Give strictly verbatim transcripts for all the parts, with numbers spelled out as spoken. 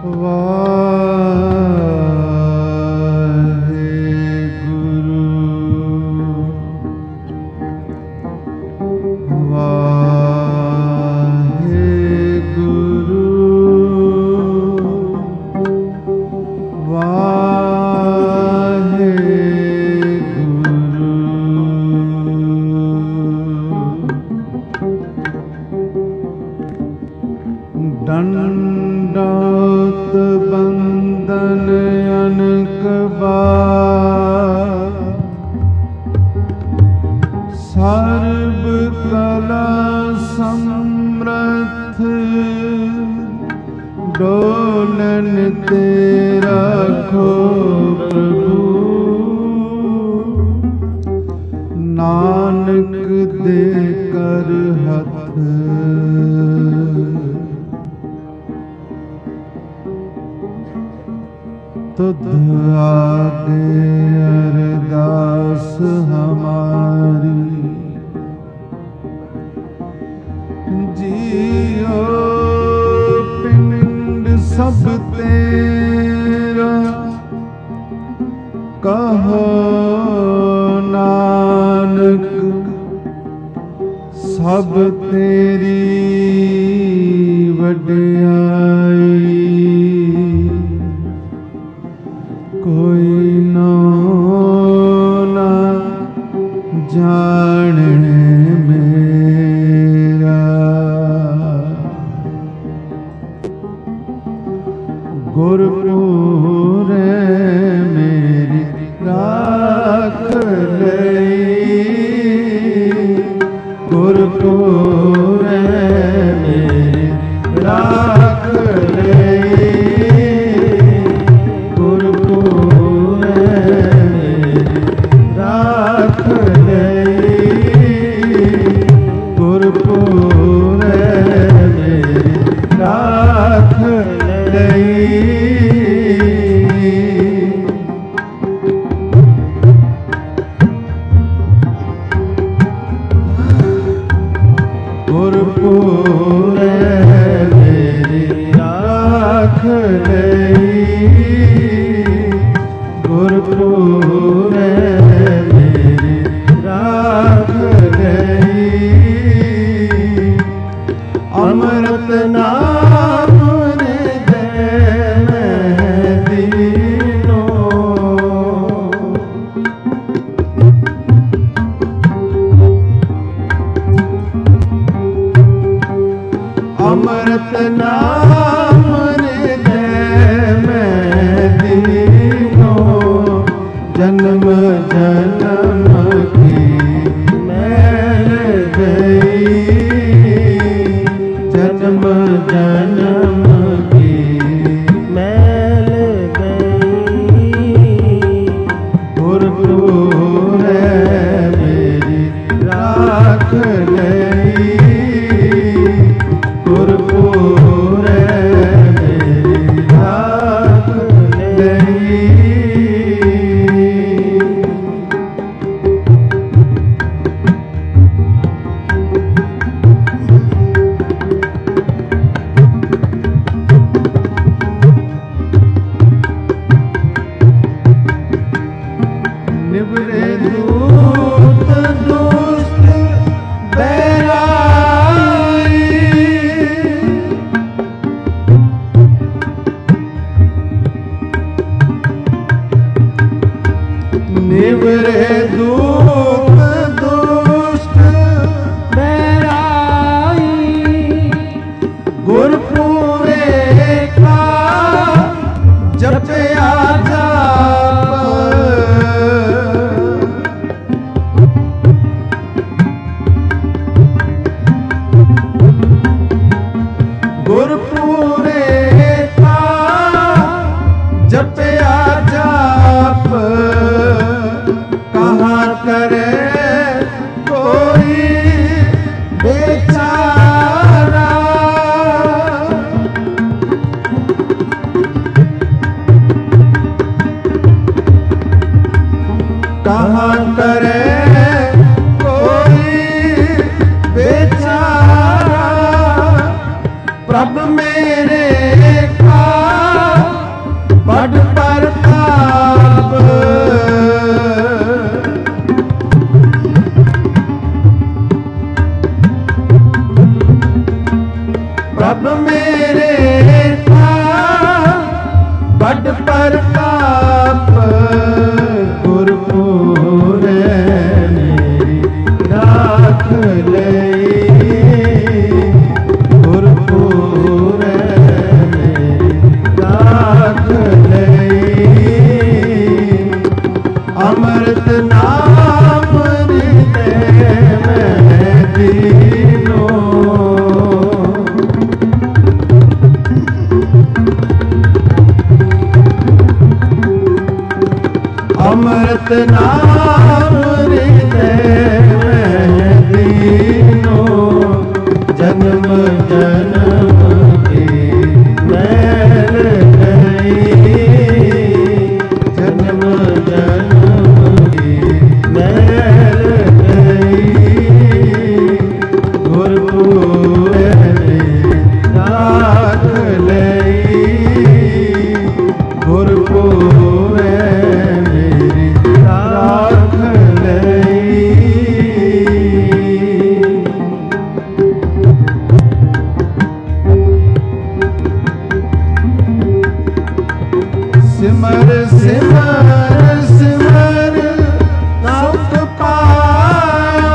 दंडौत बंदन अनक बार, सर्व कला समर्थ डोलन तेरा खो प्रभु, नानक दे कर हथ तुध आगे अरदास हमारी। जियो पिंड सब तेरा, कहो नानक सब तेरी वड्याई। कोई ना जाने मेरा, गुरपुर मेरी राख लई, गुरपुर मेरी राख लई, गुरपुर मेरी राख लई, गुरपुर मेरी राख लई। गुरपुर मेरी राख लई, गुरपुर मेरी राख लई। अमृत नाम हृदय में दीनो, अमृत नाम हृदय में दीनो। जन्म जन्म की मैल गई, जन्म जन्म की मैल गई। गुरपुर मेरी राख लई, गुरपुर मेरी राख लई। निवरे दूत दुष्ट बैराई, निवरे दूत दुष्ट बैराई। गुरपुरे का जपया जाप, गुरपुरे का जपया जाप। कहाँ करे कोई बेचारा, कहाँ करे कोई बेचारा। प्रभु मेरे का ਪ੍ਰਭ ਮੇਰੇ ਤਾ ਬੜ ਪ੍ਰਤਾਪ ਗੁਰਪੂਰੇ ਮੇਰੀ ਰਾਖ ਲਈ ਗੁਰਪੂਰੇ ਮੇਰੀ ਰਾਖ ਲਈ ਅੰਮ੍ਰਿਤ ਨਾਮ ਹਿਰਦੇ ਮੈਂ ਦੀਨੋ ਅੰਮ੍ਰਿਤ ਨਾਮ ਹਿਰਦੇ ਮੈਂ ਦੀਨੋ ਜਨਮ ਜਨਮ ਕੀ ਮੈਲ ਗਈ ਜਨਮ ਜਨਮ ਕੀ ਮੈਲ ਗਈ ਗੁਰਪੂਰੇ ਰਾਖ ਲਈ ਗੁਰਪੂਰੇ ਰਾਖ ਲਈ ਸਿਮਰ ਸਿਮਰ ਸਿਮਰ ਸੁਖ ਪਾਇਆ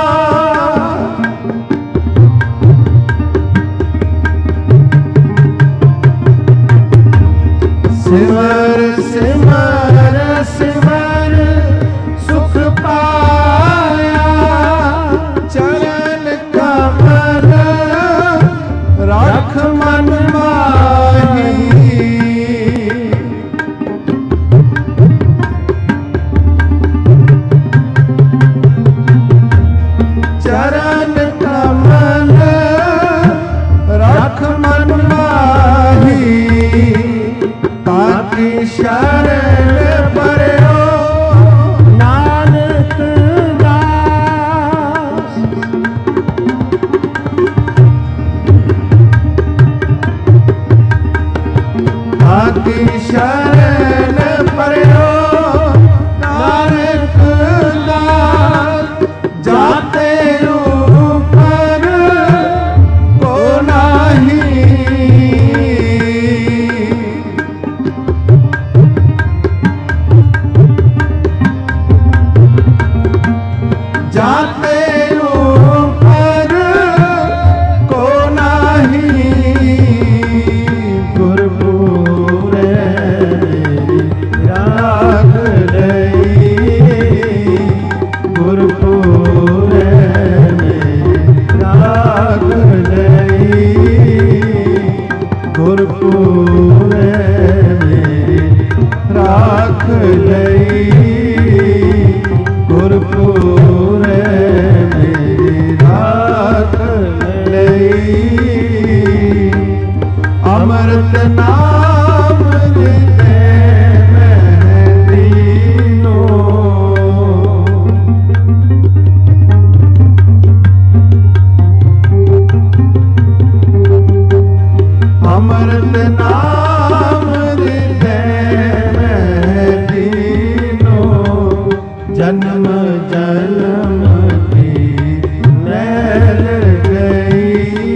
ਸਿਮਰ ਸਿਮਰ ਸਿਮਰ ਸੁਖ ਪਾਇਆ ਚਰਨ ਕਮਲ ਰੱਖ ਮਨ ਮਾਹੀ ਚਰਨ ਕਮਲ ਰੱਖ ਮਨ ਮਾਹੀ ਤਾਕੀ ਸ਼ਰਨ ਪਰਿਓ ਨਾਨਕ ਦਾਸ ਤਾਕੀ ਸ਼ਰਨ ਪਰਿਓ ਨਾਨਕ ਦਾਸ ਜਾਤੇ ਉਪਰ ਕੋ ਨਾਹੀ ਜਾਤੇ ਉਪਰ ਕੋ ਨਾਹੀ ਗੁਰਪੂਰੇ ਰਾਖ ਲਈ ਗੁਰਪੂਰੇ ਰਾਖ ਲਈ ਗੁਰਪੂਰੇ ਰਾਖ ਲਈ ਗੁਰਪੂਰੇ ਮੇਰੀ ਰਾਖ ਲਈ ਅੰਮ੍ਰਿਤ ਨਾਮ ਹਿਰਦੇ ਮੈਂ ਦੀਨੋ ਅੰਮ੍ਰਿਤ ਨਾਮ ਹਿਰਦੇ ਮੈਂ ਦੀਨੋ ਜਨਮ ਜਨਮ ਕੀ ਮੈਲ ਗਈ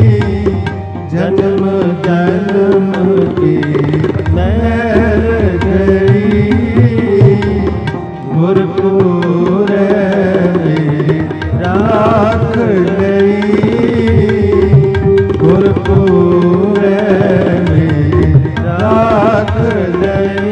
ਜਨਮ ਜਨਮ ਕੀ ਮੈਲ ਗਈ ਗੁਰਪੂਰੇ ਰਾਖ ਲਈ ਗੁਰਪੂਰੇ ਰਾਖ ਲਈ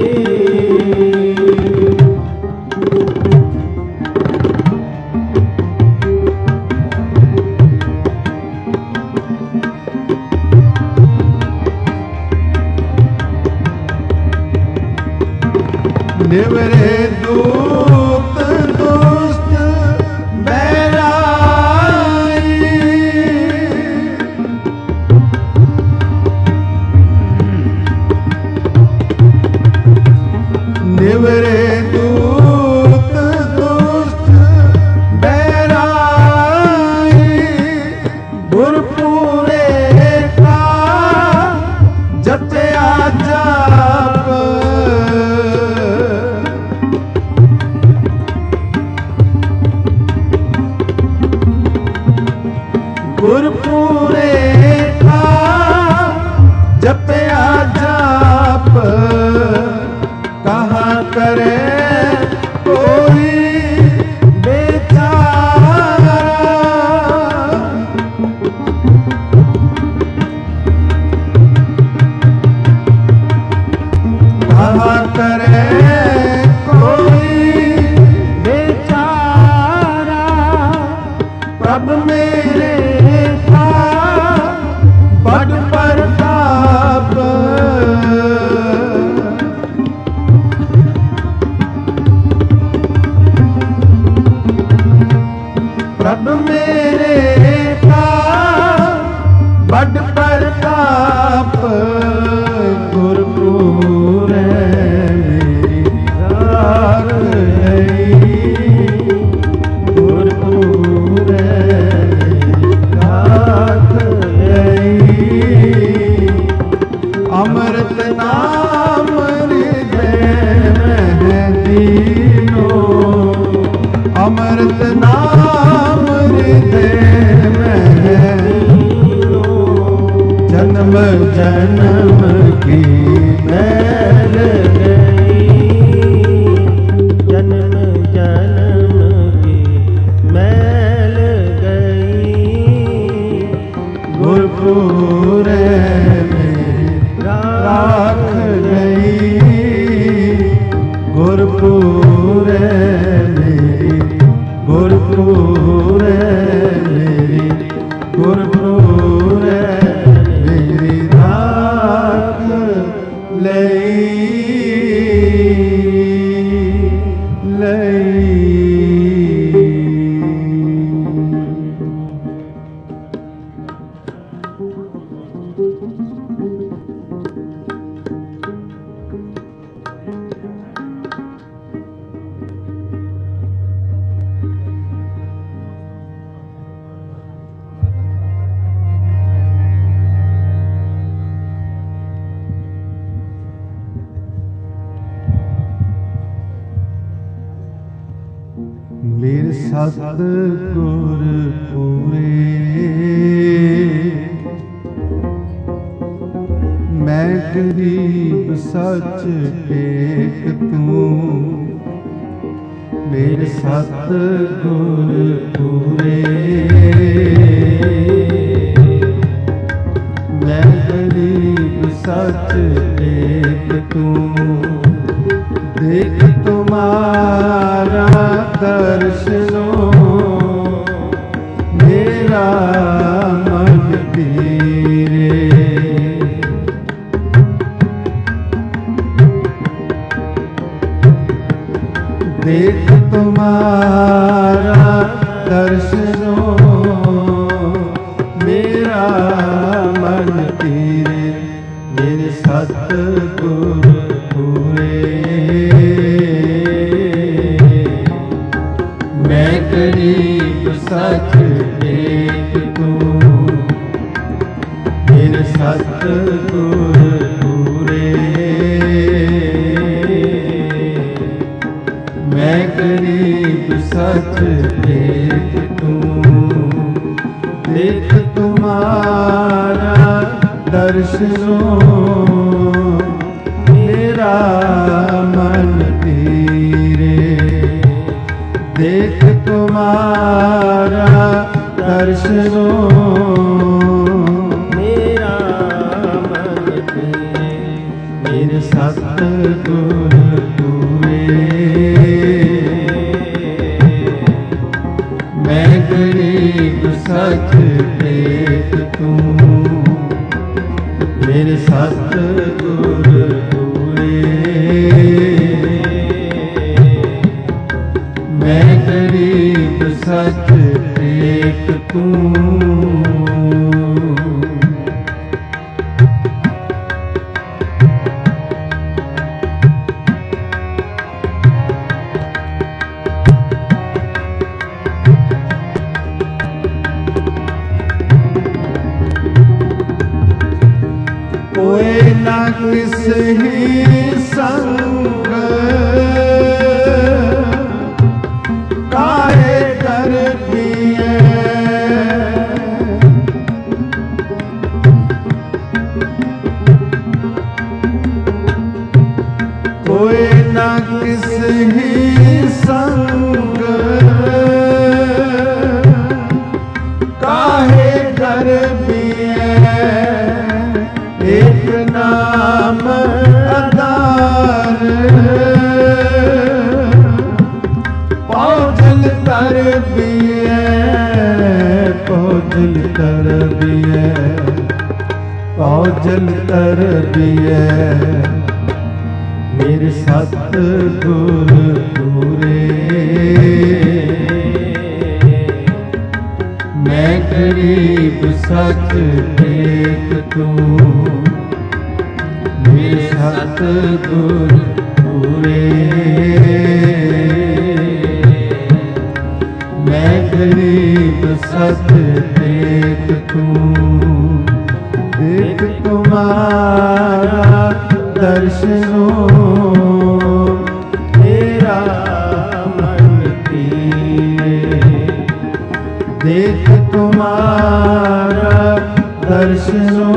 ਨਿਵਰੇ ਦੂਤ ਦੁਸਤ ਬੈਰਾਈ ਨਿਵਰੇ ਦੂਤ ਦੁਸਤ ਬੈਰਾਈ ਗੁਰਪੂਰੇ ਕਾ ਜਪਿਆ ਜਾਪ ਗੁਰਪੂਰੇ कहा करे कोई बेचारा प्रभ मेरे था बड़ प्रताप प्रभ मेरे था बड़ प्रताप गुरपुर मेरी राख लई गुरपुर मेरी राख लई अमृत नाम हृदय में दीनो अमृत नाम हृदय में जन्म जन्म की मैल गई जन्म जन्म की मैल गई गुरपुर मेरी राख लई गुरपुर मेरी गुरपुर मेरी गुरपुर मेरी राख लई लई मेरे सतगुर पूरे मैं गरीब सच टेक तूं मेरे सतगुर पूरे मैं गरीब सच टेक तूं देख तुम्हारा दर्शनो मेरा मन पीरे देख तुम्हारा दर्शनो मेरा मन पीरे मेरे सतगुर पूरे मैं गरीब सच टेक तूं मेरे सतगुर पूरे मैं गरीब सच टेक तूं देख तुम्हारा दर्शनो मेरा मन पीरे देख तुम्हारा दर्शनो मेरा मन पीरे मेरे सतगुर पूरे मैं गरीब सच टेक तूं मेरे सतगुर पूरे मैं गरीब सच टेक तूं कोई न किस ही संग काहे कर दिए कोई न किस ही संग काहे कर दिए औजल कर दिए मेरे सतगुर पूरे मैं गरीब सच देख तू मेरे सतगुर पूरे मैं गरीब सत देख तू देख तुम्हारा दर्शनो मेरा मन पीए देख तुम्हारा दर्शनो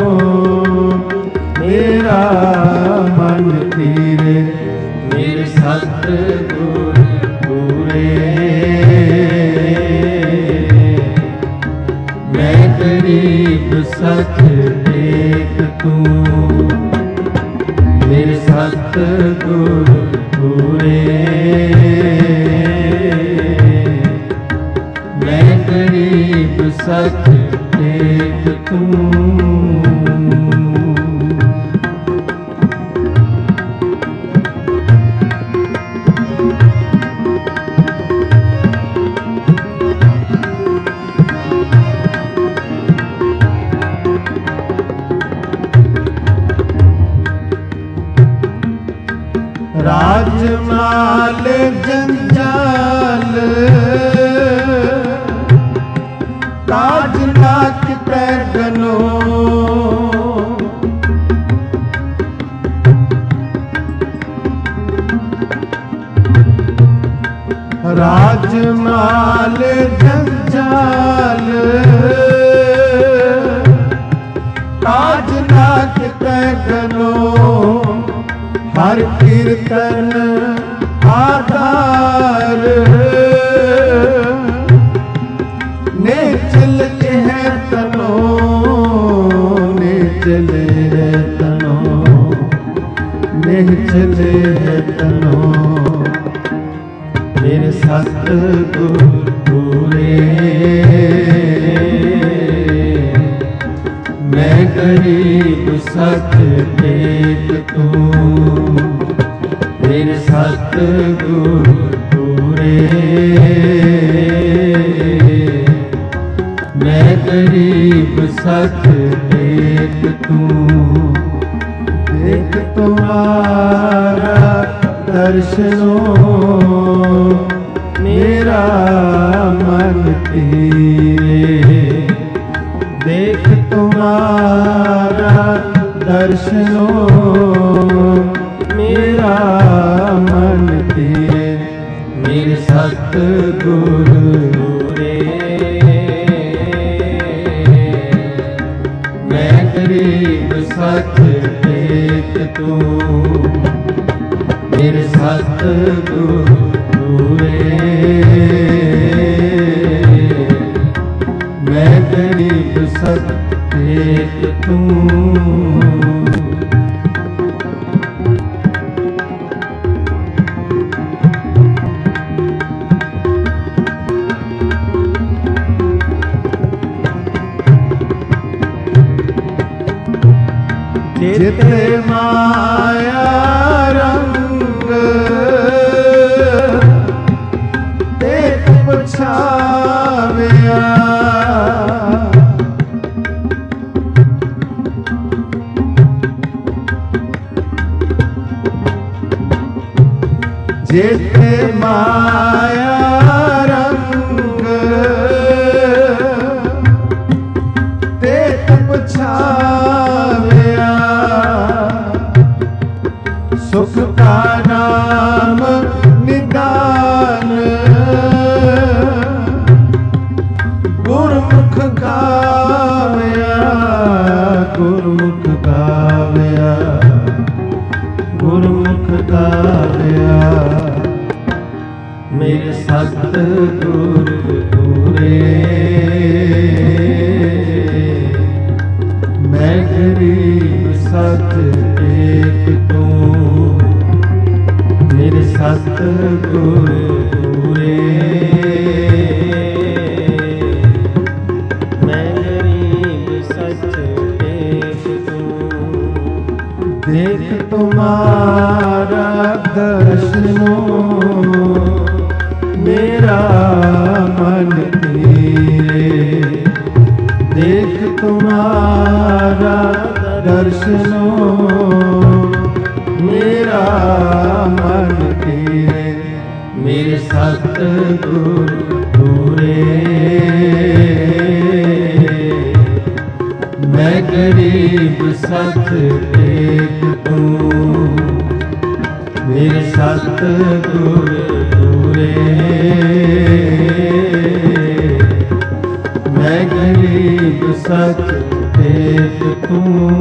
मेरा मन पीरे मेरे सतगुर पूरे मैं गरीब सच देख तू मेरे सतगुर पूरे मैं गरीब सच देख तू राजमाल जंजाल काज नाक पैगनो राजमाल जंजाल काज नाक पैगनो हर कीर्तन आधार ने चल है तनो ने चले है तनो ने चले है तनो मेरे सतगुर पूरे मैं गरीब सच देख तू मेरे सतगुर पूरे मैं गरीब सच देख तू देख तुम्हारा दर्शनो मेरा मन पीरे देख तुम्हारा दर्शनो मेरा मन पीरे मेरे सतगुर पूरे मैं गरीब सच देख तू मेरे सतगुर पूरे मैं गरीब सच देख तू जिते माया रंग देख पछाविया जिते माया रंग देख पछाविया सुख का नाम निदान गुरमुख गावया गुरमुख गावया गुरमुख गावया मेरे सतगुर पूरे मैं गरीब सच देख तू मेरे सतगुर पूरे मैं गरीब देख तुम्हारा दर्शनो मेरा मन तेरे। देख तुम्हारा दर्शनो मेरा मन तेरे। मेरे सतगुरु पूरे मैं गरीब सत एक तू। मेरे सतगुरु पूरे मैं गरीब सत एक तू।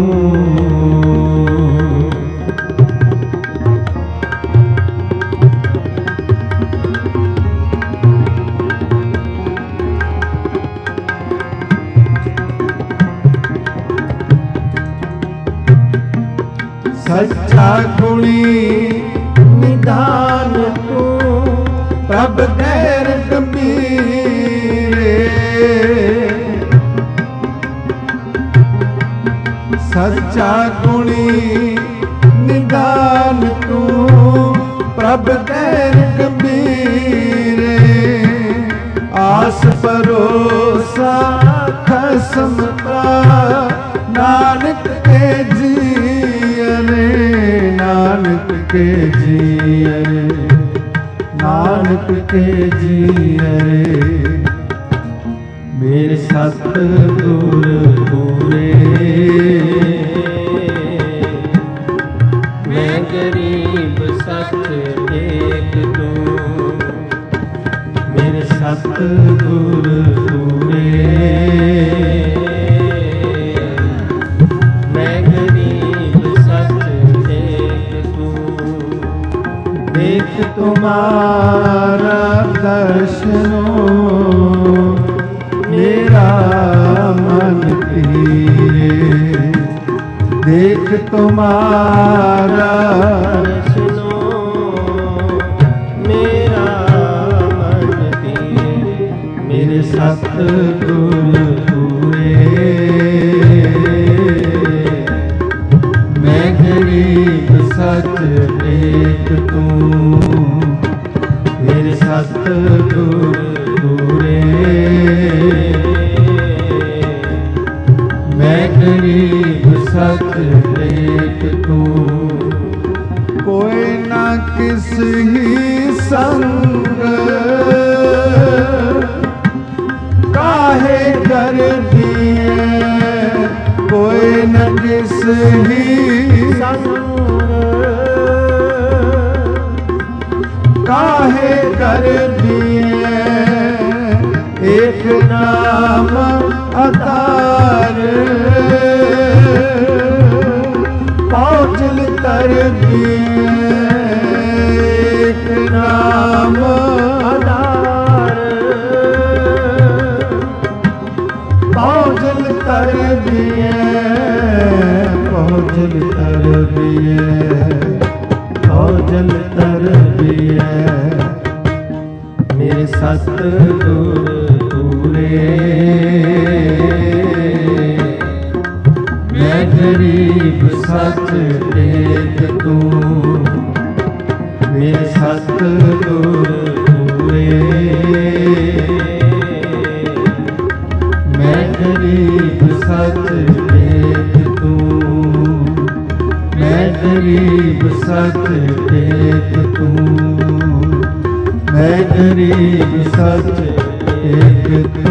सच्चा गुणी निदान तू प्रभ गैर गंभीरे। सच्चा गुणी निदान तू प्रभ गैर गंभीरे। आस भरोसा खसम का नानक के जियरे। नानक के जियरे नानक के जियरे। मेरे सतगुरु पूरे मैं गरीब सत एक तू। मेरे सतगुरु पूरे मैं गरीब सत एक तू। देख तुम्हारा दर्शनो मेरा मन तेरे। देख तुम्हारा दर्शनो मेरा मन तेरे। मेरे सतगुरु पूरे मैं गरीब सत एक तू। मेरे सतगुरु पूरे मैं गरीब सत एक तू। कोई ना किस ही संग काहे कर दिए। कोई न किस ही संग काहे कर दिए। एक नाम अतार पहुँचल कर दिए। एक नाम आधार पहुँचल कर दिए। पहुँचल कर दिए पहुँचल कर दिए। मेरे सतगुरु पूरे मैं गरीब सत एक तू। मेरे सतगुरु पूरे मैं गरीब सत एक तू। मैं गरीब सत एक तू। मैं गरीब सत एक तू।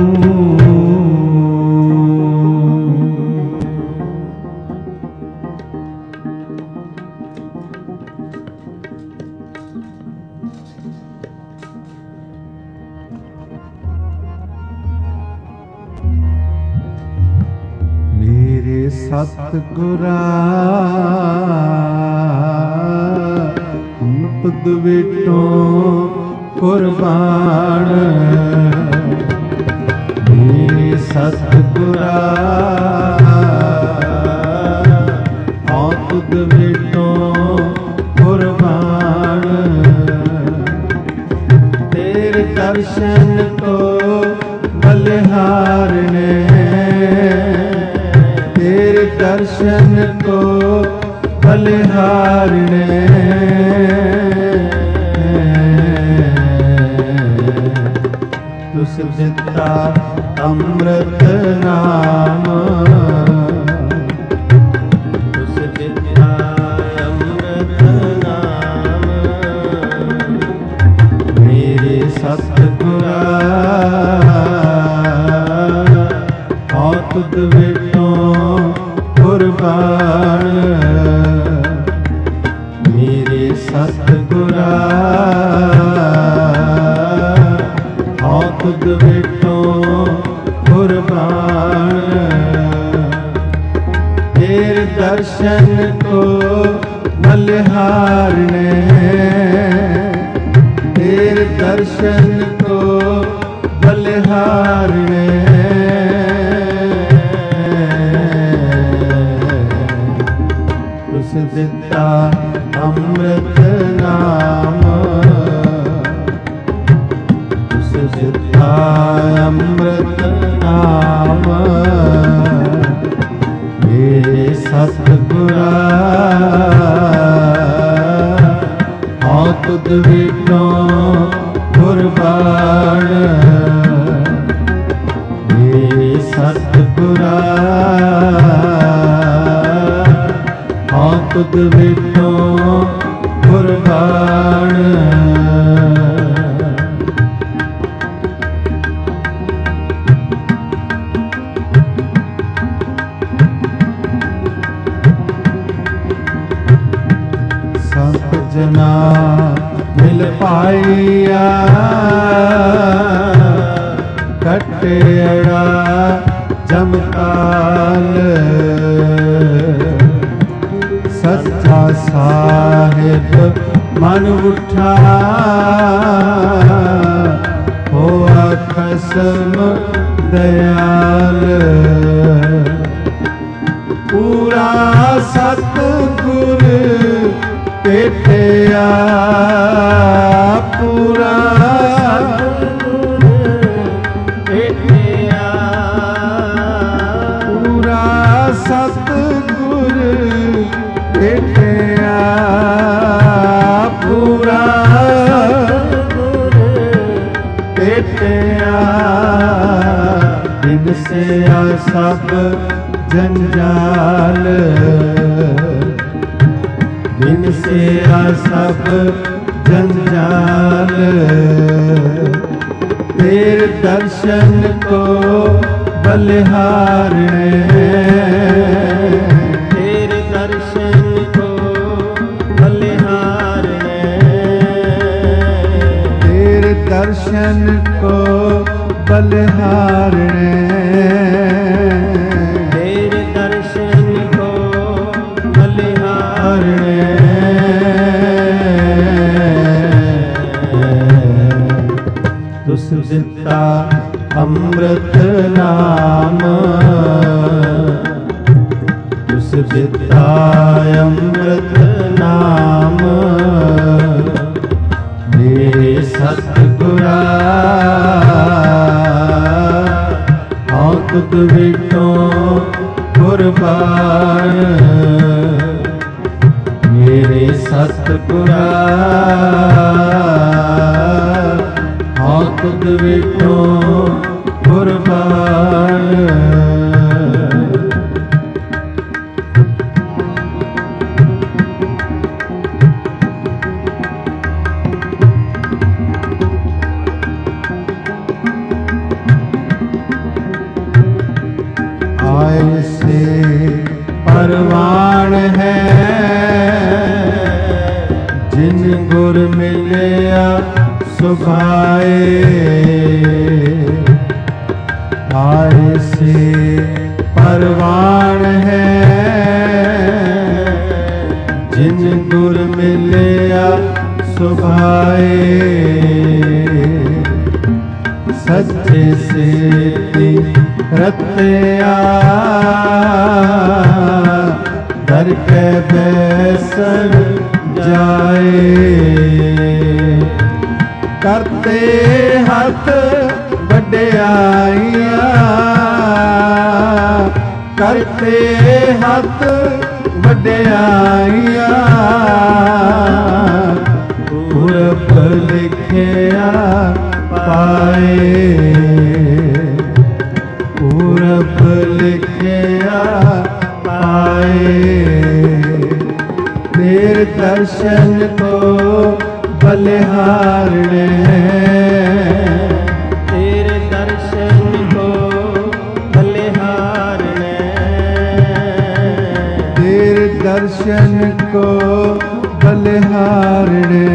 मेरे सतगुरा तुद विटों कुर्बान। मेरे सतगुरा हाँ तुद विटों कुर्बान। तेरे दर्शन को बलिहारने। तेरे दर्शन को ਬਲਿਹਾਰਣੇ ਤੁਸ ਦਿੱਤਾ ਅੰਮ੍ਰਿਤ ਨਾਮ ਤੁਸ ਦਿੱਤਾ ਅੰਮ੍ਰਿਤ ਨਾਮ ਮੇਰੇ ਸਤਿਗੁਰਾ ਹਉ ਤੁਧ ਵਿਟੋਂ ਕੁਰਬਾਨ ਮੇਰੇ ਸਤਿਗੁਰਾ ਹਉ ਤੁਧ ਵਿਟੋਂ ਕੁਰਬਾਨ ਤੇਰੇ ਦਰਸ਼ਨ ਕੋ ਬਲਿਹਾਰਣੇ ਤੇਰੇ ਦਰਸ਼ਨ ਕੋ ਬਲਿਹਾਰਣੇ ਤੁਸ ਦਿੱਤਾ ਅੰਮ੍ਰਿਤ ਨਾਮ ਤੁਸ ਦਿੱਤਾ ਅੰਮ੍ਰਿਤ ਨਾਮ ਮੇਰੇ ਸਤਿਗੁਰਾ ਹਉ ਤੁਧ ਵਿਟੋਂ ਕੁਰਬਾਨ ਮੇਰੇ ਸਤਿਗੁਰਾ ਹਉ ਤੁਧ ਵਿਟੋਂ ਕੁਰਬਾਨ ਸੰਤ ਜਨਾ ਮਿਲ ਪਾਈਆ ਕਟਿੜਾ ਜਮਕਾਲ ਸੱਚਾ ਸਾਹਿਬ ਮਨ ਉਠਾ ਹੋਆ ਖਸਮ ਦਇਆਲ ਪੂਰਾ ਸਤਿਗੁਰ ਭੇਟਿਆ ਪੂਰਾ ਭੇਟਿਆ ਪੂਰਾ ਸਤਿਗੁਰ ਭੇਟਿਆ ਪੂਰਾ ਭੇਟਿਆ ਬਿਨ ਸਿਆ ਸਭ ਜੰਜਾਲ ਬਿਨ ਸਿਆ ਸਭ ਜੰਜਾਲ ਤੇਰੇ ਦਰਸ਼ਨ ਕੋ ਬਲਿਹਾਰਣੇ ਤੇਰੇ ਦਰਸ਼ਨ ਕੋ ਬਲਿਹਾਰਣੇ ਤੇਰੇ ਦਰਸ਼ਨ ਕੋ ਬਲਿਹਾਰਣੇ ਤੇਰੇ ਦਰਸ਼ਨ ਕੋ ਬਲਿਹਾਰਣੇ ਤੁਸ ਦਿੱਤਾ ਅੰਮ੍ਰਿਤ ਨਾਮ ਤੁਸ ਦਿੱਤਾ ਅੰਮ੍ਰਿਤ ਨਾਮ ਮੇਰੇ ਸਤਿਗੁਰਾ ਹਉ ਤੁਧ ਵਿਟੋਂ ਕੁਰਬਾਨ ਮੇਰੇ ਸਤਿਗੁਰਾ ਹਉ ਤੁਧ ਵਿਟੋਂ ਕੁਰਬਾਨ ਆਏ ਸੇ ਪਰਵਾਨ ਹੈ ਜਿਨ ਗੁਰ ਮਿਲਿਆ ਸੁਭਾਏ ਆਏ ਸੇ ਪਰਵਾਨ ਹੈ ਜਿਨ ਗੁਰ ਮਿਲਿਆ ਸੁਭਾਏ ਸੱਚੇ ਸੇਤੀ ਰਤਿਆ ਦਰ ਕੇ ਬੈਸਣ ਜਾਏ ਕਰਤੇ ਹੱਥ ਵਡਿਆਈਆਂ ਕਰਤੇ ਹੱਥ ਵਡਿਆਈਆਂ ਪੁਰਬ ਲਿਖਿਆ ਪਾਏ ਪੁਰਬ ਲਿਖਿਆ ਪਾਏ ਤੇਰੇ ਦਰਸ਼ਨ ਕੋ ਬਲਿਹਾਰਣੇ ਤੇਰੇ ਦਰਸ਼ਨ ਕੋ ਬਲਿਹਾਰਣੇ ਤੇਰੇ ਦਰਸ਼ਨ ਕੋ ਬਲਿਹਾਰਣੇ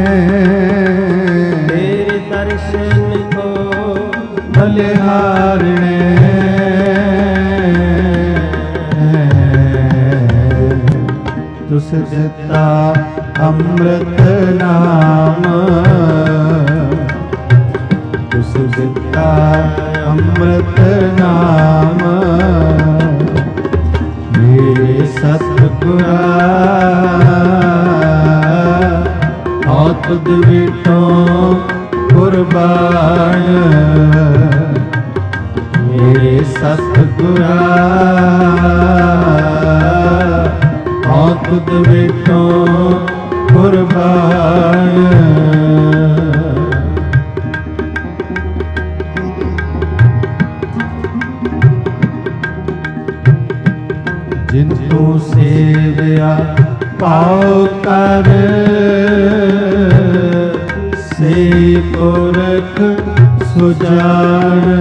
ਤੇਰੇ ਦਰਸ਼ਨ ਕੋ ਬਲਿਹਾਰਣੇ ਤੁਸ ਦਿੱਤਾ ਅੰਮ੍ਰਿਤ ਨਾਮ ਤੁਸ ਦਿੱਤਾ ਅੰਮ੍ਰਿਤ ਨਾਮ ਮੇਰੇ ਸਤਿਗੁਰਾ ਹਉ ਤੁਧ ਵਿਟੋ ਕੁਰਬਾਨ ਮੇਰੇ ਸਤਿਗੁਰਾ ਹਉ ਤੁਧ ਵਿਟੋ ਕੁਰਬਾਨ ਜਿਨ ਤੂੰ ਸੇਵਿਆ ਪਾਉ ਕਰ ਸੇ ਪੁਰਖ ਸੁਜਾਨ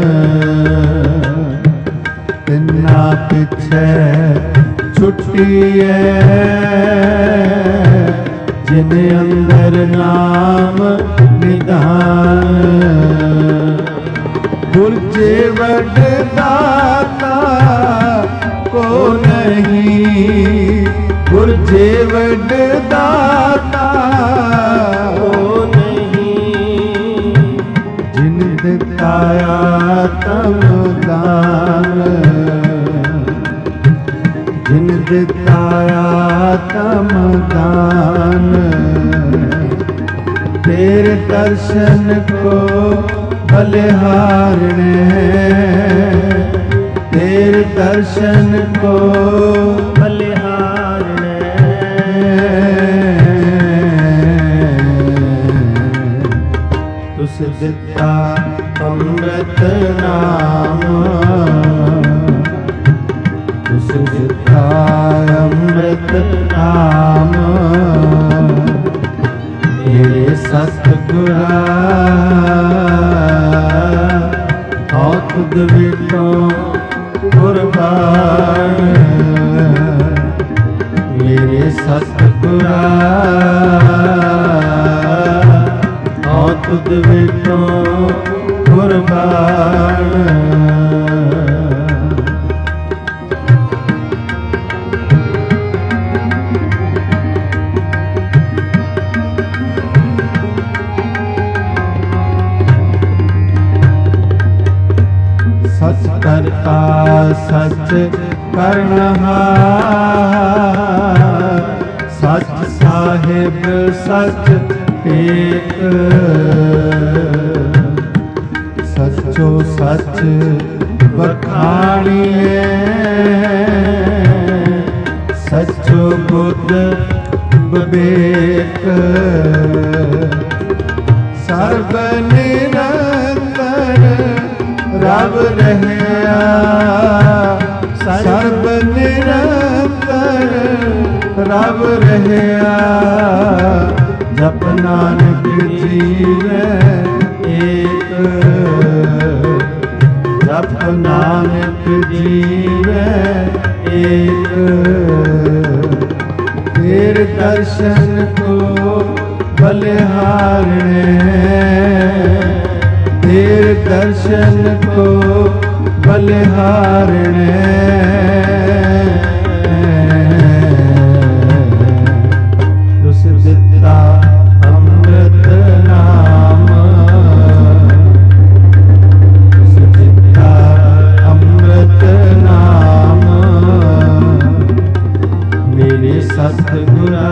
ਤਿੰਨਾ ਪਿਛੈ ਛੁੱਟੀਐ ਜਿਨ ਅੰਦਰ ਨਾਮ ਨਿਧਾਨ ਗੁਰਜੇ ਵੱਡ ਦਾਤਾ ਕੋ ਨਹੀਂ ਗੁਰਜੇ ਵੱਡ ਦਾਤਾ ਕੋ ਨਹੀਂ ਜਿਨ ਦਿੱਤਾ ਆਤਮ ਦਾਨ ਜਿਨ ਦਿੱਤਾ ਆਤਮ ਦਾਨ ਤੇਰੇ ਦਰਸ਼ਨ ਕੋ ਬਲਿਹਾਰਣੇ ਤੇਰੇ ਦਰਸ਼ਨ ਕੋ ਬਲਿਹਾਰਣੇ ਤੁਸ ਦਿੱਤਾ ਅੰਮ੍ਰਿਤ ਨਾਮ ਤੁਸ ਦਿੱਤਾ ਅੰਮ੍ਰਿਤ ਨਾਮ ਮੇਰੇ ਸਤਿਗੁਰਾ ਹਉ ਤੁਧ ਵਿਟੋ ਕੁਰਬਾਨ ਮੇਰੇ ਸਤਿਗੁਰਾ ਹਉ ਤੁਧ ਵਿਟੋ ਕੁਰਬਾਨ ਸਚ ਕਰਤਾ ਸਚ ਕਰਨਹਾਰ ਸਚ ਸਾਹਿਬ ਸਚ ਏਕ ਸਚੋ ਸਚ ਬਖਾਣੀਏ ਸਚੋ ਬੁੱਧ ਵਿਵੇਕ ਸਰਬ ਨਿਰੰਤਰ ਰਬ ਰਹਿਆ ਸਰਬ ਨਿਰੰਤਰ ਰਬ ਰਹਿਆ ਜਪ ਨਾਨਕ ਜੀਵੈ ਏਕ ਜਪ ਨਾਨਕ ਜੀਵੈ ਏਕ ਤੇਰੇ ਦਰਸ਼ਨ ਕੋ ਬਲਿਹਾਰਣੇ ਤੇਰੇ ਦਰਸ਼ਨ ਕੋ ਬਲਿਹਾਰਣੇ ਤੁਸ ਦਿੱਤਾ ਅੰਮ੍ਰਿਤ ਨਾਮ ਤੁਸ ਦਿੱਤਾ ਅੰਮ੍ਰਿਤ ਨਾਮ ਮੇਰੇ ਸਤਿਗੁਰਾ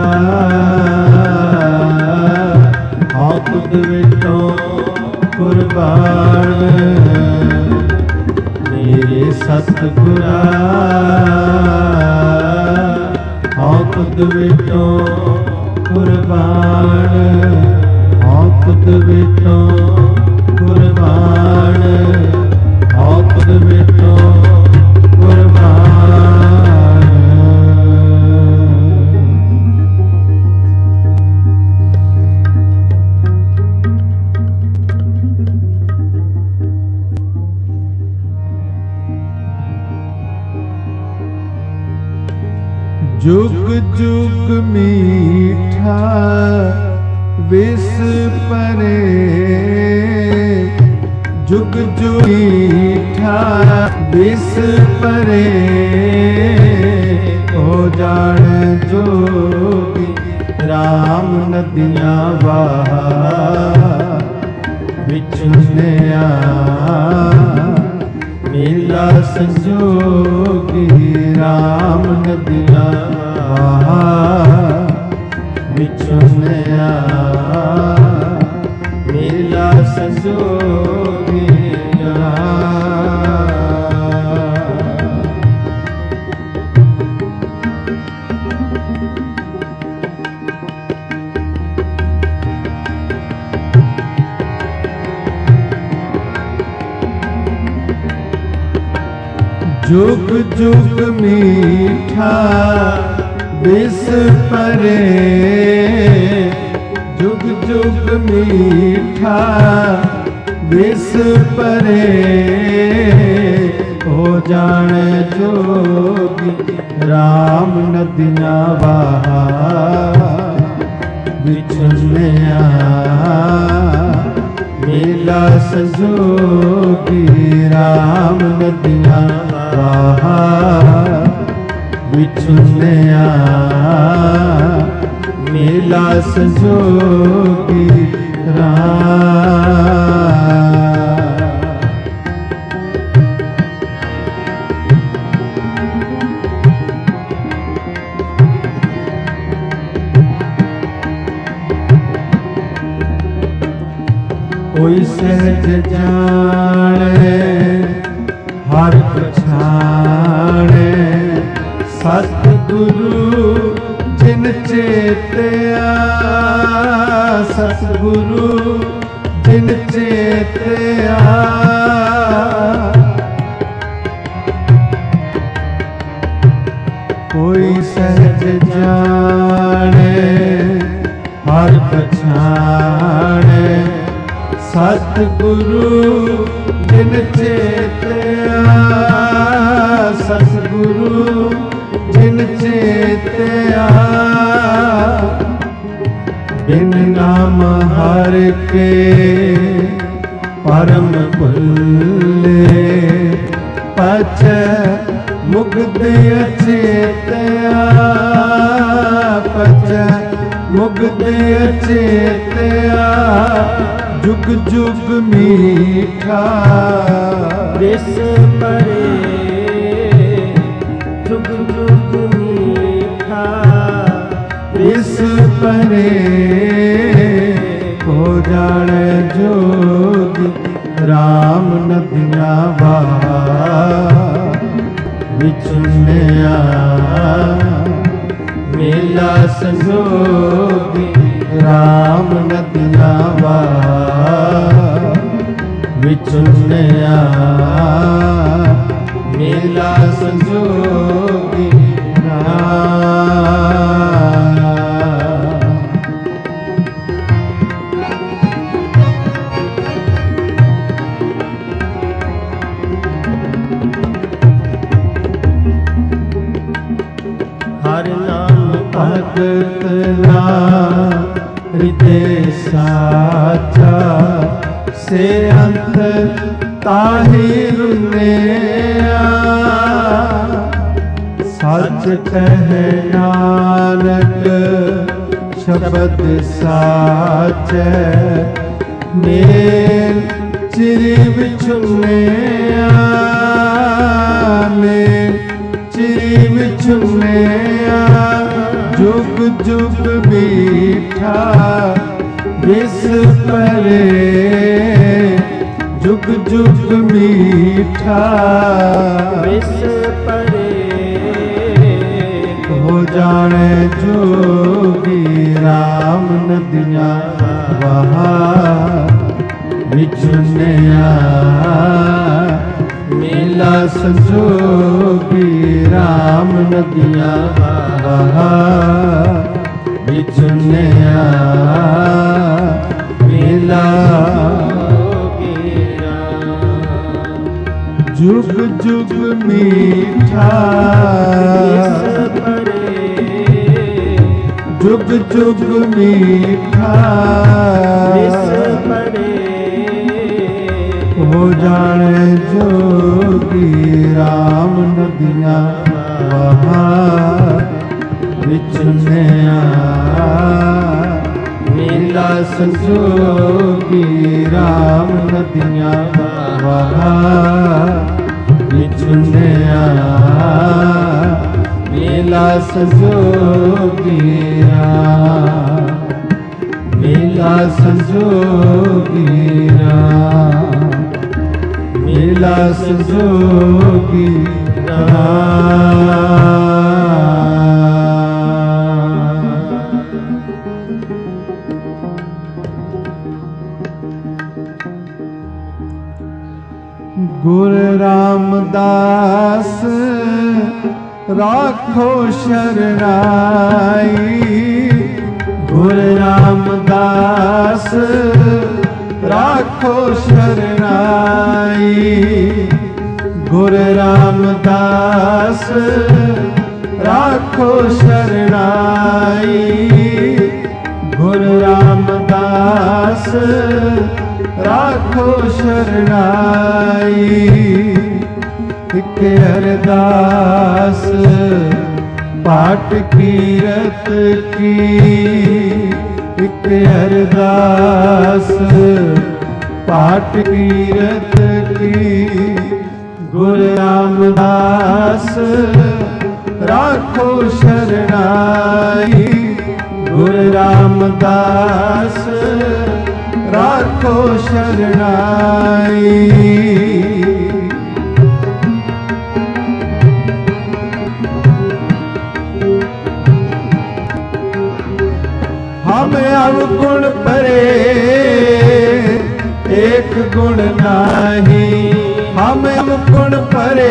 ਹਉ ਤੁਧ ਵਿਟੋ ਕੁਰਬਾਨ ਮੇਰੇ ਸਤਿਗੁਰਾ खुद विटो कुर्बान, हाँ खुद विटो कुर्बान, हाँ खुद विटो कुर्बान। जुग जुग मीठा विष परे, जुग जुग मीठा विष परे, हो जान जोगी राम नदियाँ वाह विचुनिया, मेला संजोगी राम नदियाँ विचुनिया, मेला संजोगी जुग जुग मीठा विष परे, जुग जुग मीठा विष परे, हो जान जोगी राम नदियाँ वाह विचुनिया, मेला संजोगी राम नदियाँ वाह विचुनिया, मेला संजोगी राम। कोई सहज जाने हर पछाने, सतगुरु जिन चेतिया, सतगुरु जिन चेतिया, कोई सहज जाने हर पछाने, सतगुरु जिन चेतिया, सतगुरु जिन चेतिया, बिन नाम हर के परम भुल्ले, पछ मुग्ध अचेतिया, पछ मुग्ध अचेतिया, जुग जुग मीठा विष परे, जुग जुग मीठा विष परे, हो जान जोगी राम नदियाँ वाह विचुनिया, मेला संजोगी राम नदियाँ वाह विचुनिया, मेला संजोगी राम। हर नाम भगत ना हृदय साचा, से अंत ताहि रुनिया, सच कह नानक शब्द साचै, मेल चिरि विचुनिया, मेल चिरि विचुनिया, जुग जुग मीठा विष परे, जुग जुग मीठा विष परे, हो जाने जो संजोगी राम नदियाँ बहा बिचुनिया मिला जुग जुग मीठा जुग जुग मीठा हो जाने जोगी राम नदियाँ बहा बिचुनिया मिला संजोगी राम नदियाँ बहा बिचुनिया मिला संजोगी राम मिला संजोगी राम मिला संजोगी राम। गुरु रामदास राखो शरणाई गुरु रामदास राखो शरणाई गुरु रामदास राखो शरणाई गुरु रामदास राखो शरणाई एक अरदास पाठ कीरत की एक अरदास पाठ कीरत की गुरु रामदास राखो शरणाई गुरु रामदास राखो शरणाई। हम अवगुण परे एक गुण नाही हम अवगुण परे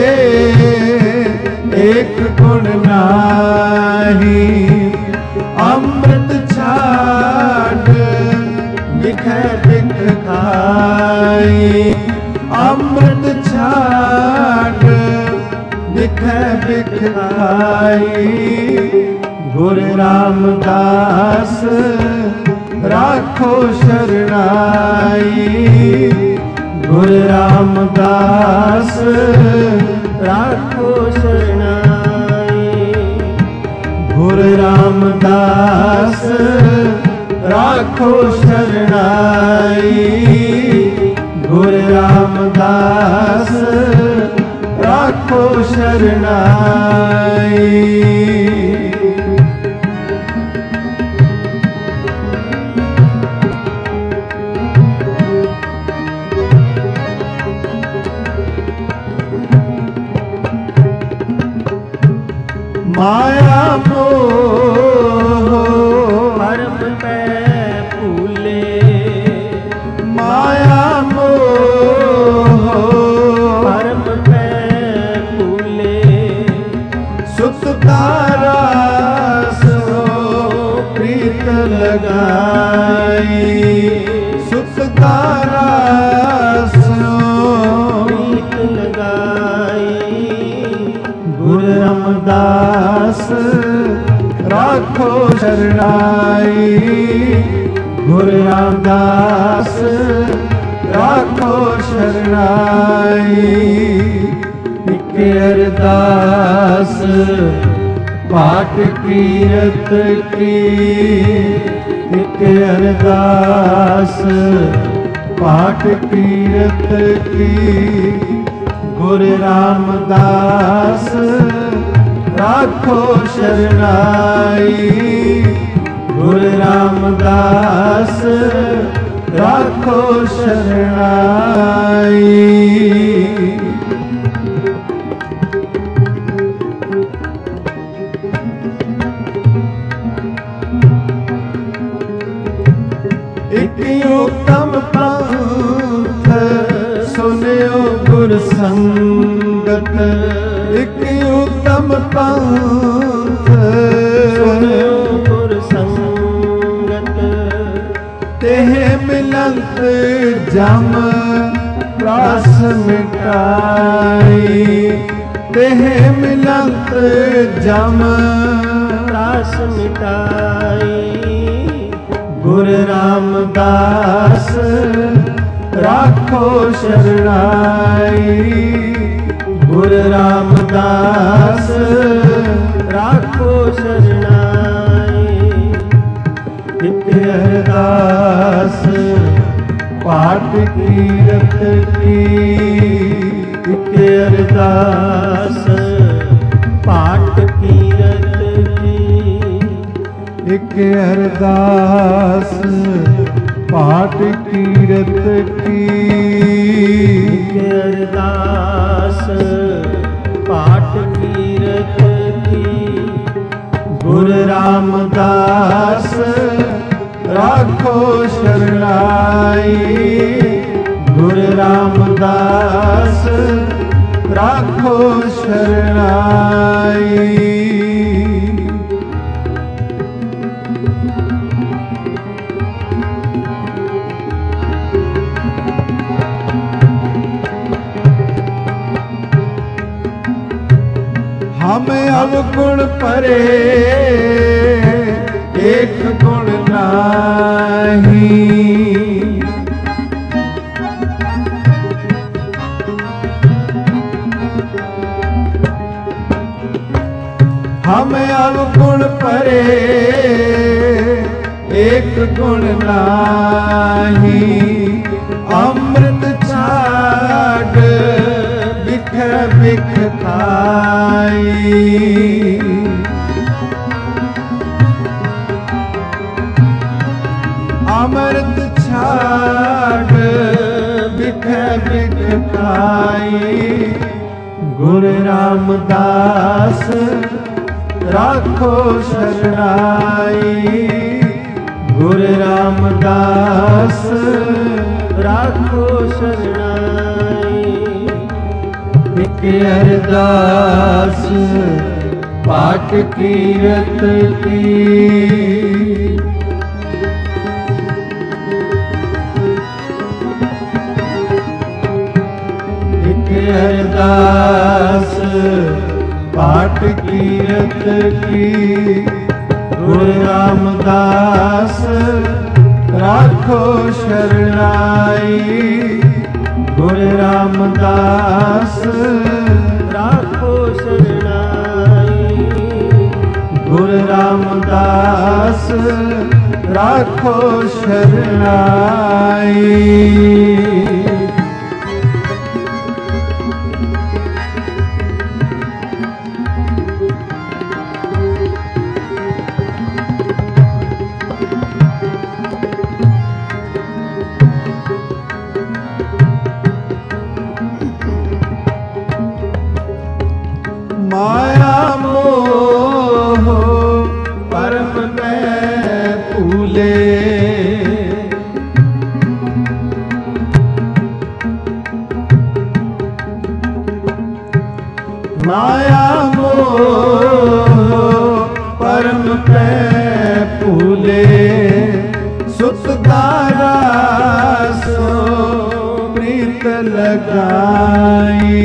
एक गुण नाही अमृत छाड़ बिख बिख खाई अमृत छाड़ बिख बिख खाई गुरु रामदास राखो शरणाई गुरु रामदास राखो शरणाई गुरु रामदास राखो शरणाई गुरु रामदास राखो शरणाई। माया मोह भरम पे फूले माया मोह भरम पे फूले सुत का रास प्रीत लगाई सुत का रास प्रीत लगाई गुरु रामदास राखो शरणाई गुरु रामदास राखो शरणाई एक अरदास पाठ कीरत की एक अरदास पाठ कीरत की गुरु रामदास राखो शरणाई गुरु रामदास राखो शरणाई। एक उत्तम पंथ सुनियो गुर संग पंथ सुनियो गुर संगत तेह मिलंत जम त्रास मिटाई तेह मिलंत जम त्रास मिटाई गुरु रामदास राखो शरणाई गुरु रामदास राखो शरणाई नित्य अरदास पाठ कीरत की नित्य अरदास पाठ कीरत की एक अरदास पाठ कीरत की नित्य अरदास पाठ कीरत की गुरु रामदास राखो शरणाई गुरु रामदास राखो शरणाई हमें अवगुण परे एक गुण नाही हमें अवगुण परे एक गुण नाही अमृत छाड़ बिख बिख खाई अमृत छाड़ बिख बिख खाई गुरु रामदास राखो शरणाई गुरु रामदास राखो शरणाई एक अरदास पाठ कीरत की एक अरदास पाठ कीरत की गुरु रामदास राखो शरणाई गुरु रामदास राखो शरणाई गुरु रामदास राखो शरणाई माया मोह परम में फूले माया मोह परम पे फूले सुत दारा सो प्रीत लगाई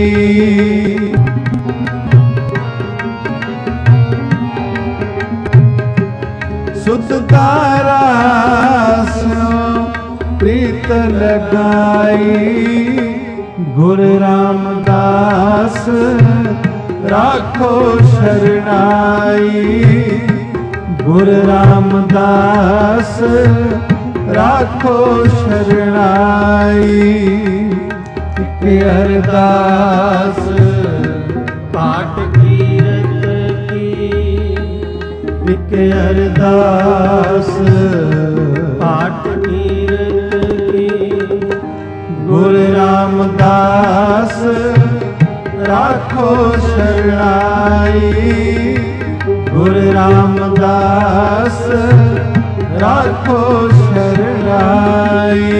सुत तारा प्रीत लगाई गुरु रामदास राखो शरणाई गुरु रामदास राखो शरणाई के अरदास पाठ कीरत की एक अरदास पाठ कीरत की गुरु रामदास राखो शरणाई गुरु रामदास राखो शरणाई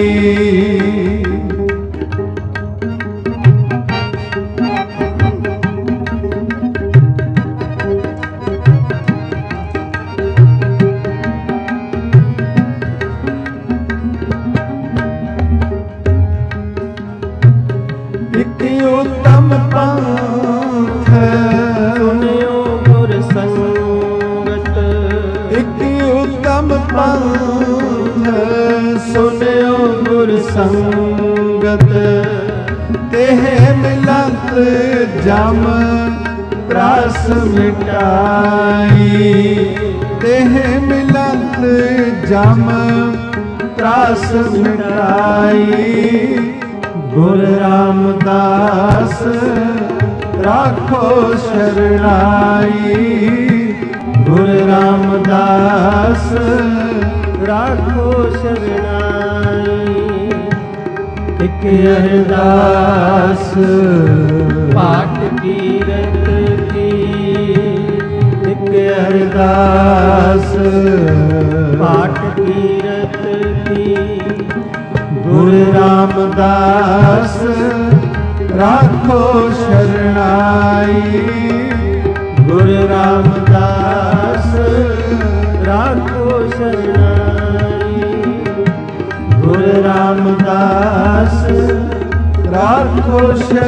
ਸੰਗਤ तेह मिलत जम त्रास मिटाई तेह मिलत जम त्रास मिटाई गुर रामदास राखो शरणाई गुर रामदास राखो शरणाई इक अरदास पाठ कीरत की इक अरदास पाठ कीरत की गुरु रामदास राखो शरणाई गुरु रामदास राखो शरणाई गुरु रामदास राखो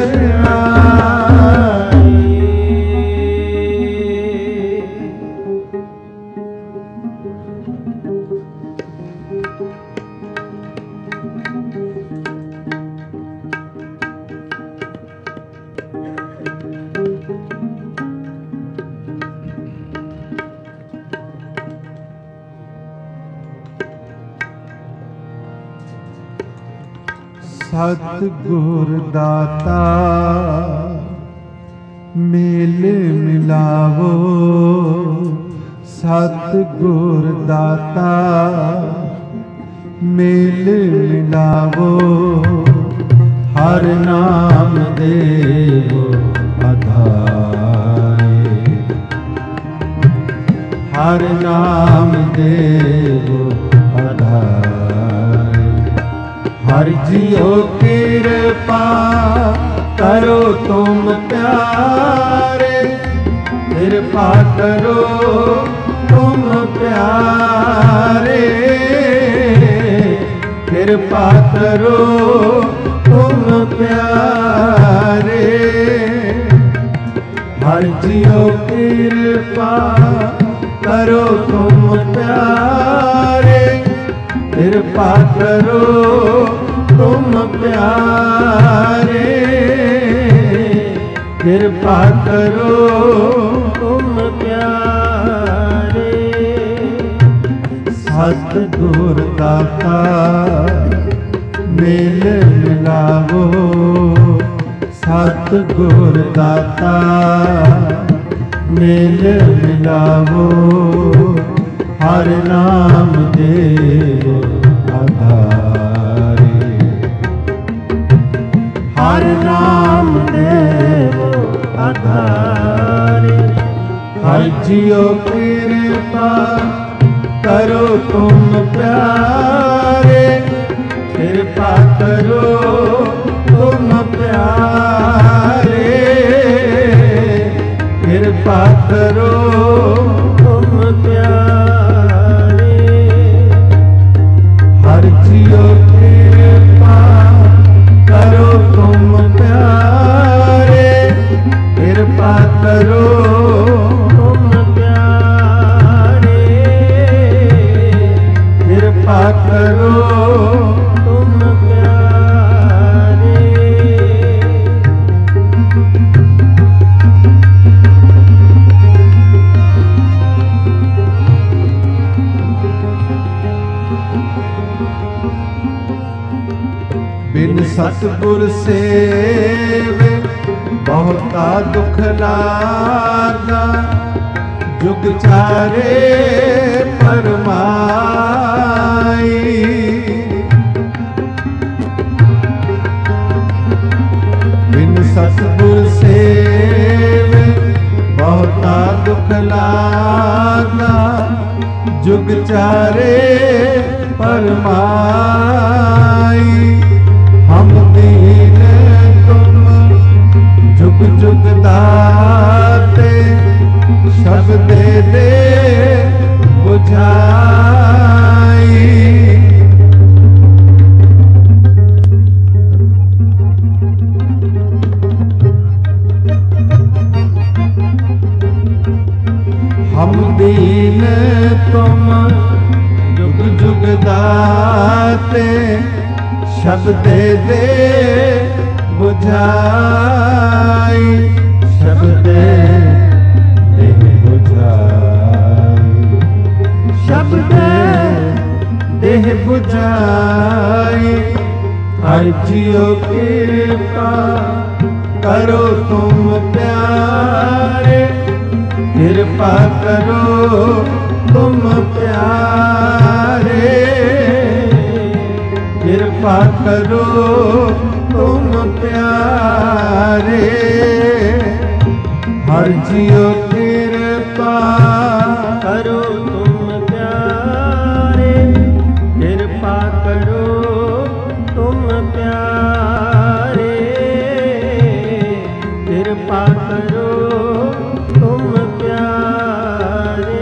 शरणाई। सतगुर दाता मेल मिलावो सतगुर दाता मेल मिलावो हर नाम देवो आधारे हर नाम देवो आधारे हर जियो कृपा करो तुम प्यारे कृपा करो तुम प्यारे कृपा करो तुम प्यारे हर जियो कृपा करो तुम प्यारे कृपा करो तुम प्यारे कृपा करो तुम प्यारे सतगुर दाता मेल मिलावो सतगुर दाता मेल मिलावो हर नाम देवो आधारे हर नाम देवो आधारे हर जियो कृपा करो तुम प्यारे कृपा करो तुम प्यारे कृपा करो तुम प्यारे हर जियो कृपा करो तुम प्यारे कृपा करो तुम प्यारे कृपा करो तुम प्यारे बिन सतगुर सेवे बहुता दुख लागा जुग चारे परमाई बिन सतगुर सेवे बहुता दुख लागा जुग चारे परमाई हम दीन तुम जुग जुग दाते शब्द दे बुझाई हम दीन तुम जुग जुग दाते शब्दे दे बुझाई, शब्दे दे बुझाई, शब्दे देह बुझाई। हर जियो कृपा करो तुम प्यारे, कृपा करो तुम प्यारे, कृपा करो तुम प्यारे। हर जियो कृपा करो तुम प्यारे, कृपा करो तुम प्यारे, कृपा करो तुम प्यारे।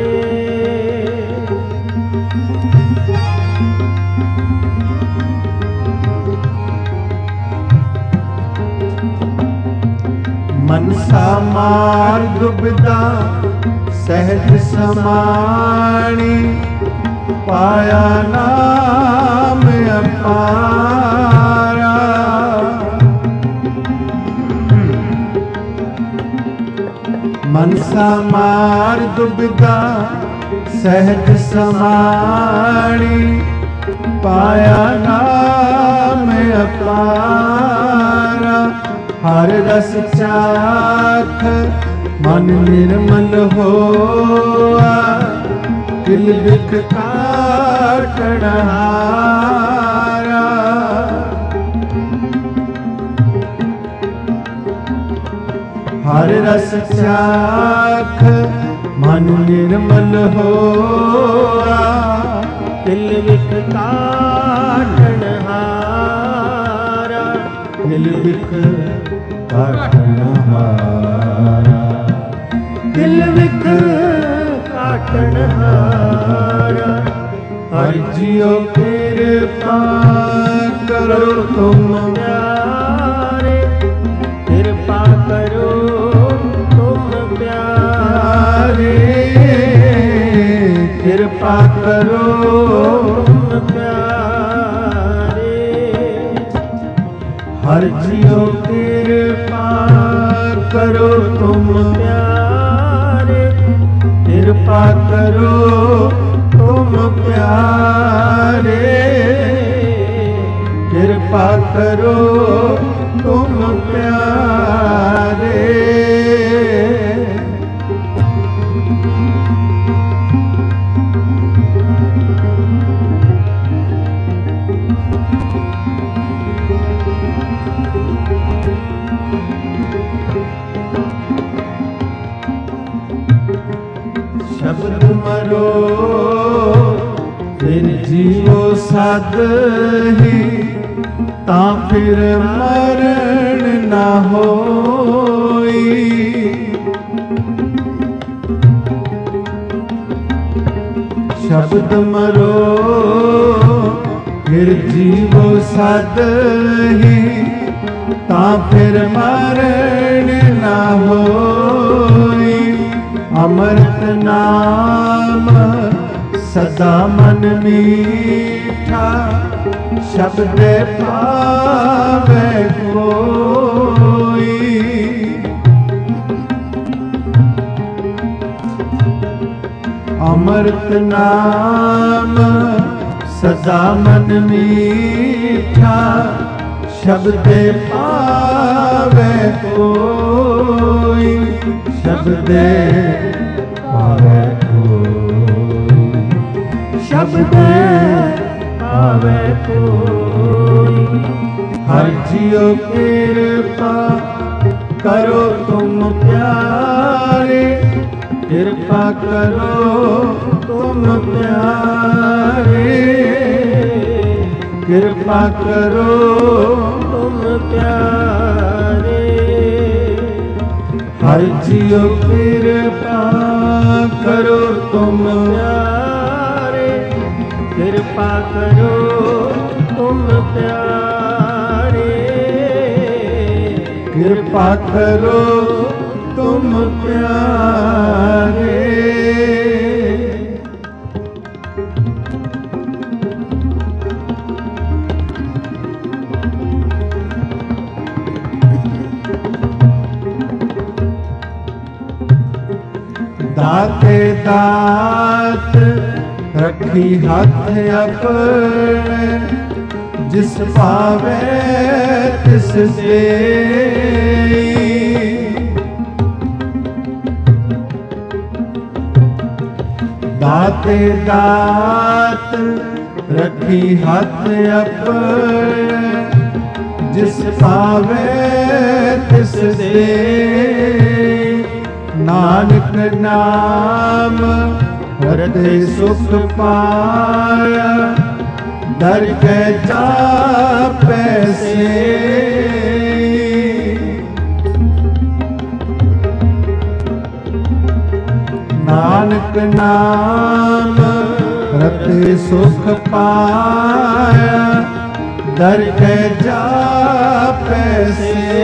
मनसा मार दुबदा सहज समाणी, पाया नाम अपारा। मनसा मार दुबदा सहज समाणी, पाया नाम अपारा। हर रस चाख मन निर्मल होआ, किल बिख काटण हारा। हर रस चाख मन निर्मल होआ, किल बिख काटण हारा, किल बिख काटण हारा, किल बिख काटण हारा। हर जियो कृपा करो तुम प्यारे, कृपा करो तुम प्यारे, कृपा करो तुम प्यारे। हर जियो कृपा करो तुम प्यारे, कृपा करो तुम प्यारे, कृपा करो तुम प्यारे। शब्द मरो फिर जीवो सद ही, ता फिर मरण न होई। शब्द मरो फिर जीवो सद ही, ता फिर मरण न होई। अमृत नाम सदा मन मीठा, शब्द पावे कोई। अमृत नाम सदा मन मीठा, शब्द पावे कोई, शब्द पावे कोई, शब्द पावे कोई। हर जियो कृपा करो तुम प्यारे, कृपा करो तुम प्यारे, कृपा करो तुम प्यारे। हर जियो कृपा करो तुम प्यारे, कृपा करो तुम प्यारे, कृपा करो तुम प्यारे। दाते दात रखी हाथ अपने, जिस पावे तिस दे। दाते दात रखी हाथ अपने, जिस पावे तिस दे। नानक नाम रते सुख पाया, दर के जापै से। नानक नाम रते सुख पाया, दर के जापै से।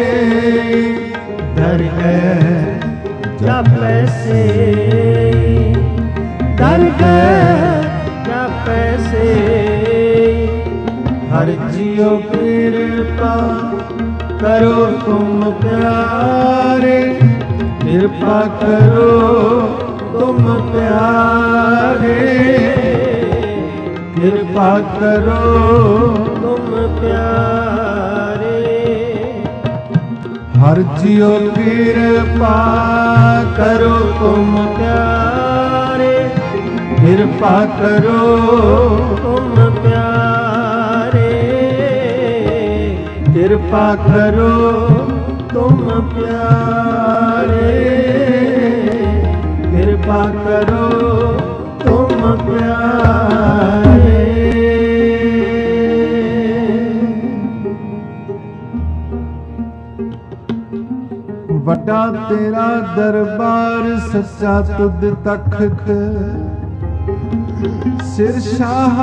दर के जापै से, दर के जापै से। हर जियो कृपा करो तुम प्यारे, कृपा करो तुम प्यारे, कृपा करो तुम प्यारे। हर जियो कृपा करो तुम प्यारे, कृपा करो तुम प्यारे, कृपा करो तुम प्यारे, कृपा करो तुम प्यारे। वड्डा तेरा दरबार सच्चा तुद तख्त, सिर शाह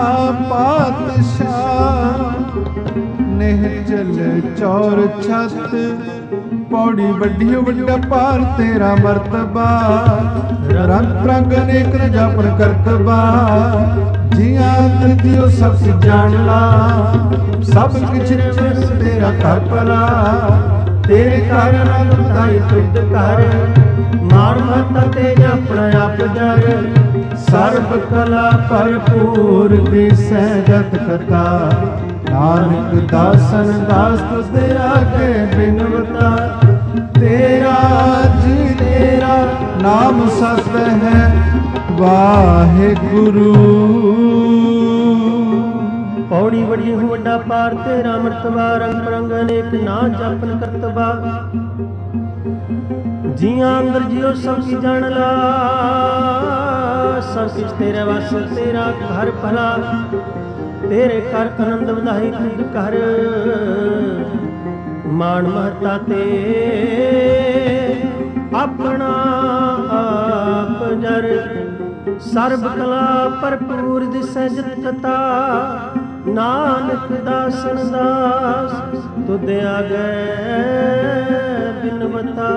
पातशाह नेह चल चौर छत। पौड़ी वड्डी वड्डा पार तेरा मरतबा, रंग रंग अनेक जापन करतबा। जिया दियो सब जान ला, सब किछ तेरा कर भला। तेरे घर रंग ताई तुद कर, मार मत तेज अपना आप जर। सर्व कला भरपूर दिसै जत कथा, नानक दासन दास तुझे आगे बिनवता। तेरा जी तेरा नाम सत है वाहे गुरु। पौड़ी बड़ी हूँ वड्डा पार तेरा मर्तबा, रंग रंग अनेक ना जापन करतबा। जिया अंदर जियो सब की जान ला, सब कुछ तेरे वास तेरा घर भला। तेरे कर आनंद वधाई तुद कर, मान महता ते अपना आप जर। सर्ब कला भरपूर दिसै जित कथा, नानक दासन दास तुद आगे बिनवता।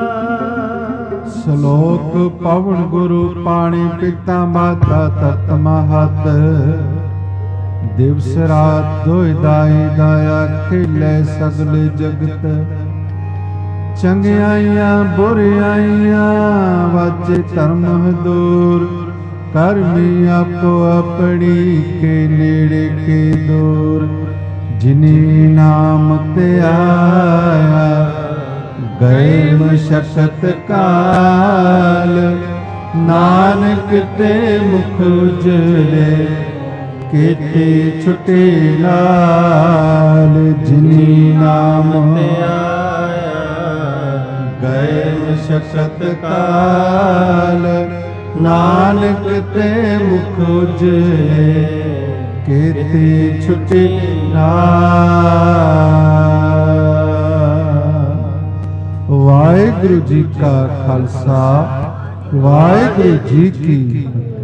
श्लोक पवन गुरु पाणी पिता माता तत महत। दिवस रात दोय दाई दाया खेले सगल जगत। चंगियाइयां बुरियाइयां वाचे धर्म दूर। करमी आपो अपनी के नेड़े के दूर। जिनी नाम ते आया गए मशक्कत काल। नानक ते मुख उजले केते छुटे लाल। जिनी नाम ते आया गए मशक्कत काल। नानक ते मुख उजले केते छुटे लाल। वाहिगुरु जी का खालसा वाहिगुरु जी की